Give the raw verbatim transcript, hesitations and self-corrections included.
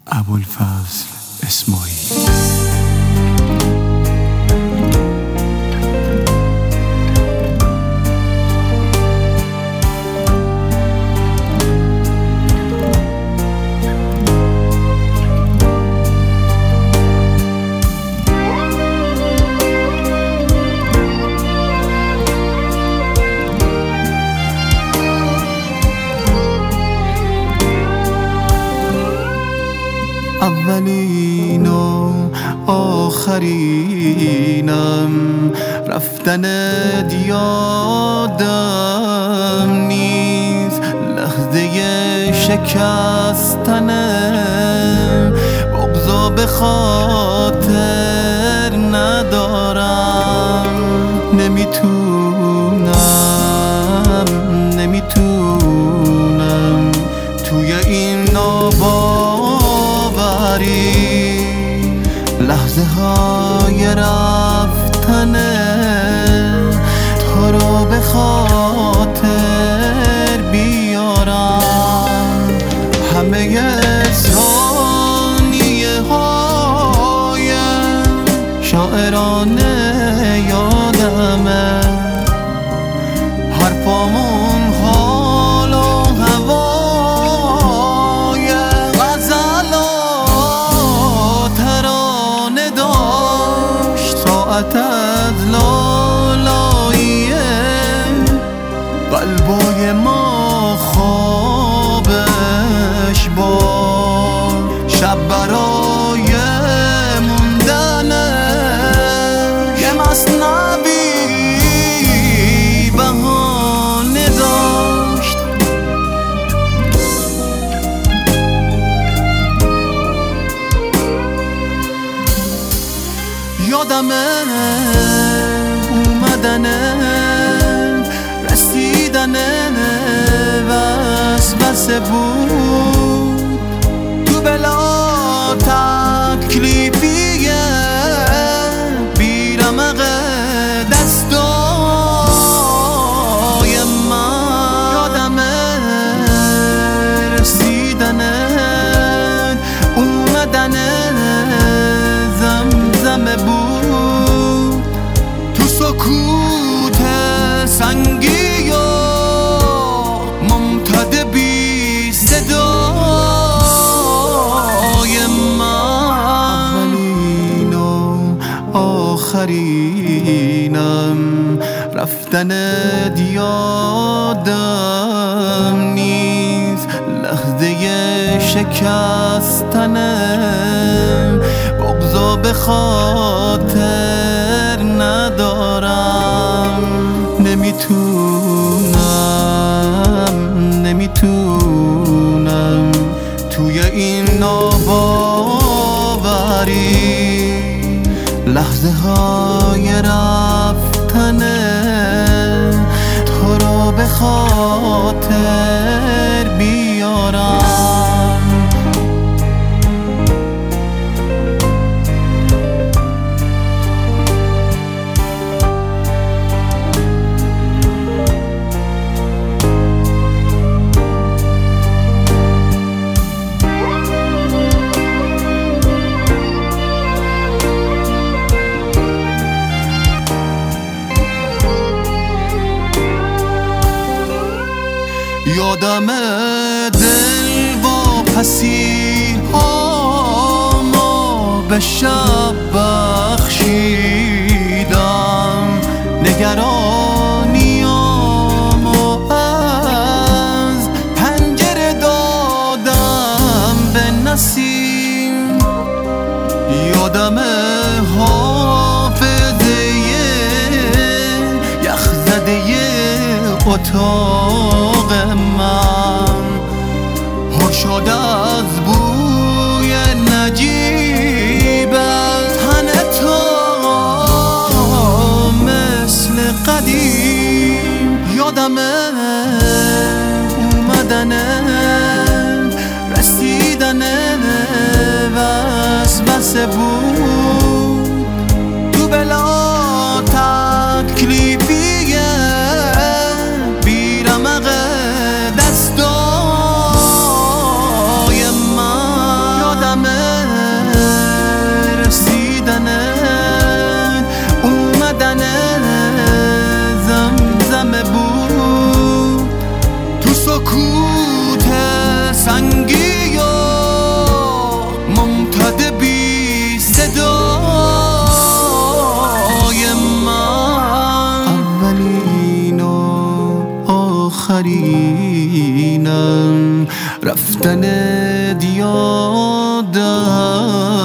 ابوالفضل اسماعیل. اولین و آخرینم، رفتنت یادم نیست، لحظه شکستنم بغضا به خاطر ندارم. نمیتونم نمیتونم توی این ناباوری لحظه های رفتنه تو رو به خاطر بیارم. همه ثانیه های شاعرانه یادمه، حرفامون حال و هوای غزل و ترانه داشت. ساعت از لالایی قلبای ما خوابش بار، شب برای موندنش یه مثنوی بهانه داشت. یادمه اومدنه رسیدنه وسوسه بود، تو بلا تکلیفیه بیرمق دستای من. یادمه رسیدنه اومدنه زمزمه بود، تو سکوت سنگی و ممتد بی صدای من. اولین و آخرینم، رفتنت یادم نیست، لحظه شکستنم بغضا به خاطر ندارم. نمیتونم نمیتونم توی این ناباوری لحظه های رفتنه تو رو به خاطر بیارم. یادمه دل با پسیرهامو به شب بخشیدم، نگرانیامو از پنجره دادم به نسیم. یادمه حافظه یخزده اتاق من پر شده از بوی نجیب تن تو مثل قدیم. یادمه اومدنه رسیدنه وسوسه بود، تو بلا تکلیفیه بیرم یادم رسیدنت اومدن زمزمه بود تو سکوت سنگی و ممتد بی صدای من اولین و آخرینم رفتن یادم